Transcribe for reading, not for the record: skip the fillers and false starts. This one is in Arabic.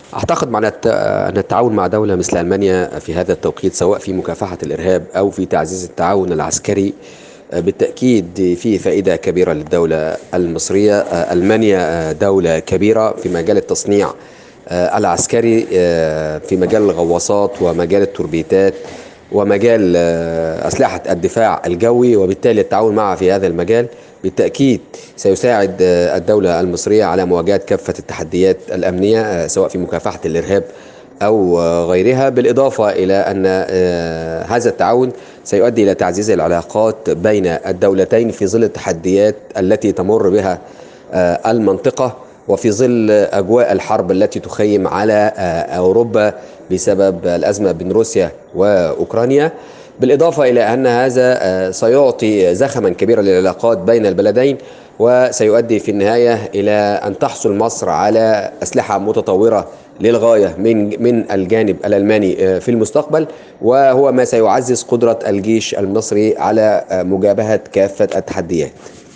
أعتقد أن التعاون مع دولة مثل ألمانيا في هذا التوقيت، سواء في مكافحة الإرهاب أو في تعزيز التعاون العسكري، بالتأكيد فيه فائدة كبيرة للدولة المصرية. ألمانيا دولة كبيرة في مجال التصنيع العسكري، في مجال الغواصات ومجال التوربيتات ومجال أسلحة الدفاع الجوي، وبالتالي التعاون معها في هذا المجال بالتأكيد سيساعد الدولة المصرية على مواجهة كافة التحديات الأمنية، سواء في مكافحة الإرهاب أو غيرها. بالإضافة إلى أن هذا التعاون سيؤدي إلى تعزيز العلاقات بين الدولتين في ظل التحديات التي تمر بها المنطقة، وفي ظل أجواء الحرب التي تخيم على أوروبا بسبب الأزمة بين روسيا وأوكرانيا. بالإضافة إلى أن هذا سيعطي زخما كبيرا للعلاقات بين البلدين، وسيؤدي في النهاية إلى أن تحصل مصر على أسلحة متطورة للغاية من الجانب الألماني في المستقبل، وهو ما سيعزز قدرة الجيش المصري على مجابهة كافة التحديات.